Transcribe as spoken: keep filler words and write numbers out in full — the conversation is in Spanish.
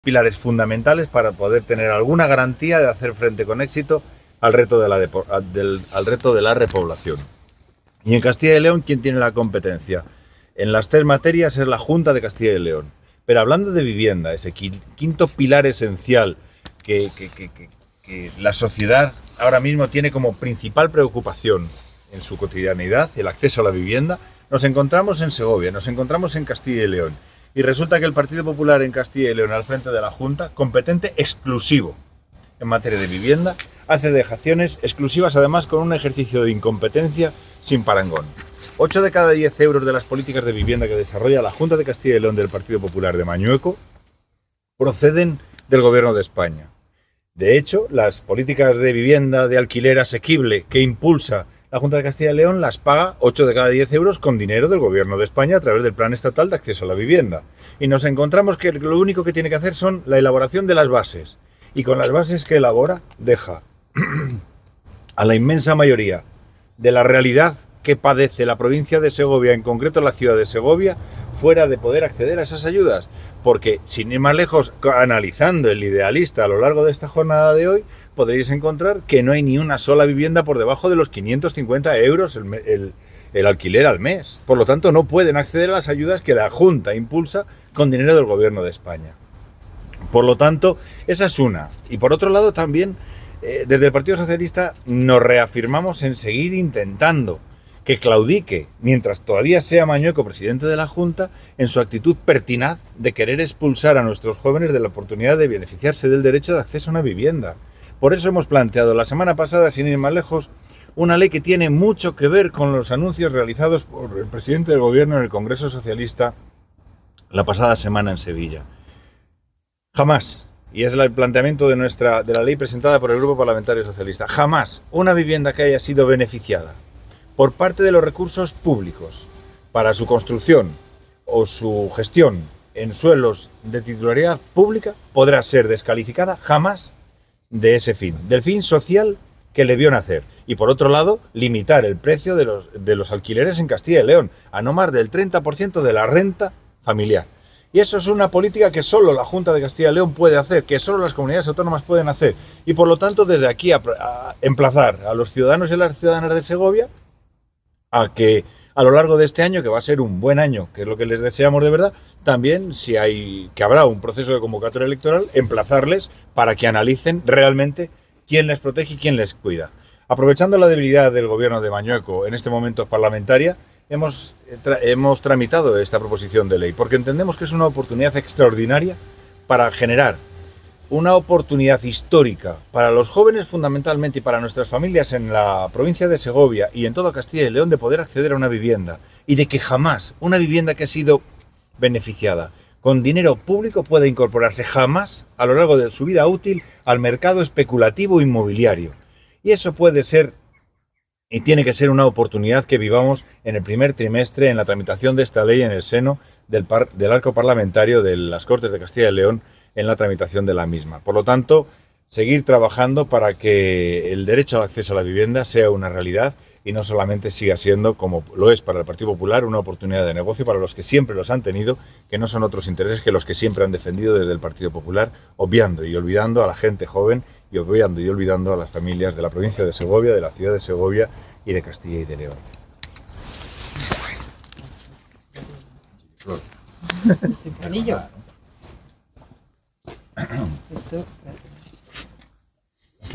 pilares fundamentales para poder tener alguna garantía de hacer frente con éxito al reto de la, depo, del, al reto de la repoblación. Y en Castilla y León, ¿quién tiene la competencia? En las tres materias es la Junta de Castilla y León. Pero hablando de vivienda, ese quinto pilar esencial que, que, que, que, que la sociedad ahora mismo tiene como principal preocupación en su cotidianidad, el acceso a la vivienda, nos encontramos en Segovia, nos encontramos en Castilla y León. Y resulta que el Partido Popular en Castilla y León, al frente de la Junta, competente exclusivo en materia de vivienda, hace dejaciones exclusivas, además con un ejercicio de incompetencia sin parangón. ocho de cada diez euros de las políticas de vivienda que desarrolla la Junta de Castilla y León del Partido Popular de Mañueco proceden del Gobierno de España. De hecho, las políticas de vivienda de alquiler asequible que impulsa la Junta de Castilla y León las paga ocho de cada diez euros con dinero del Gobierno de España a través del Plan Estatal de Acceso a la Vivienda. Y nos encontramos que lo único que tiene que hacer son la elaboración de las bases. Y con las bases que elabora, deja a la inmensa mayoría de la realidad que padece la provincia de Segovia, en concreto la ciudad de Segovia, fuera de poder acceder a esas ayudas. Porque, sin ir más lejos, analizando el idealista a lo largo de esta jornada de hoy, podréis encontrar que no hay ni una sola vivienda por debajo de los quinientos cincuenta euros el, el, el alquiler al mes. Por lo tanto, no pueden acceder a las ayudas que la Junta impulsa con dinero del Gobierno de España. Por lo tanto, esa es una. Y por otro lado, también, eh, desde el Partido Socialista nos reafirmamos en seguir intentando que claudique, mientras todavía sea Mañueco presidente de la Junta, en su actitud pertinaz de querer expulsar a nuestros jóvenes de la oportunidad de beneficiarse del derecho de acceso a una vivienda. Por eso hemos planteado la semana pasada, sin ir más lejos, una ley que tiene mucho que ver con los anuncios realizados por el presidente del Gobierno en el Congreso Socialista la pasada semana en Sevilla. Jamás, y es el planteamiento de, nuestra, de la ley presentada por el Grupo Parlamentario Socialista, jamás una vivienda que haya sido beneficiada por parte de los recursos públicos para su construcción o su gestión en suelos de titularidad pública podrá ser descalificada jamás de ese fin, del fin social que le vio nacer. Y por otro lado, limitar el precio de los, de los alquileres en Castilla y León a no más del treinta por ciento de la renta familiar. Y eso es una política que solo la Junta de Castilla y León puede hacer, que solo las comunidades autónomas pueden hacer. Y por lo tanto, desde aquí a, a emplazar a los ciudadanos y las ciudadanas de Segovia a que a lo largo de este año, que va a ser un buen año, que es lo que les deseamos de verdad, también, si hay que habrá un proceso de convocatoria electoral, emplazarles para que analicen realmente quién les protege y quién les cuida. Aprovechando la debilidad del Gobierno de Mañueco en este momento parlamentaria, hemos, tra hemos tramitado esta proposición de ley, porque entendemos que es una oportunidad extraordinaria para generar una oportunidad histórica para los jóvenes fundamentalmente y para nuestras familias en la provincia de Segovia y en toda Castilla y León de poder acceder a una vivienda y de que jamás una vivienda que ha sido beneficiada con dinero público pueda incorporarse jamás a lo largo de su vida útil al mercado especulativo inmobiliario. Y eso puede ser y tiene que ser una oportunidad que vivamos en el primer trimestre en la tramitación de esta ley en el seno del, par del arco parlamentario de las Cortes de Castilla y León en la tramitación de la misma. Por lo tanto, seguir trabajando para que el derecho al acceso a la vivienda sea una realidad y no solamente siga siendo, como lo es para el Partido Popular, una oportunidad de negocio para los que siempre los han tenido, que no son otros intereses que los que siempre han defendido desde el Partido Popular, obviando y olvidando a la gente joven y obviando y olvidando a las familias de la provincia de Segovia, de la ciudad de Segovia y de Castilla y de León. Sinfonillo. Esto,